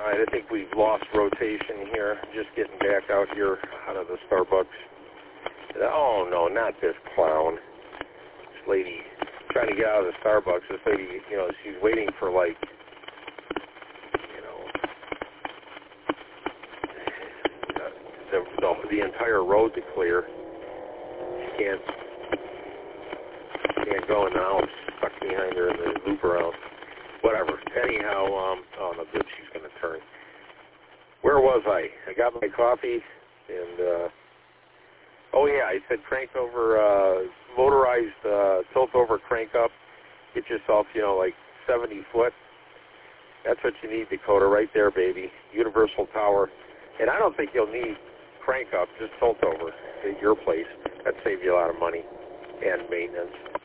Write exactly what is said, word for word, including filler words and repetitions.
All right, I think we've lost rotation here. Just getting back out here out of the Starbucks. Oh, no, not this clown. This lady trying to get out of the Starbucks. This lady, you know, she's waiting for, like, you know, the, the, the entire road to clear. She can't, can't go, and now I'm stuck behind her in the loop around. Whatever. Anyhow, um, oh, no good, she's going to turn. Where was I? I got my coffee, and, uh, oh, yeah, I said crank over, uh, motorized uh, tilt-over crank up. Get yourself, you know, like seventy foot. That's what you need, Dakota, right there, baby. Universal tower. And I don't think you'll need crank up, just tilt over at your place. That'd save you a lot of money and maintenance.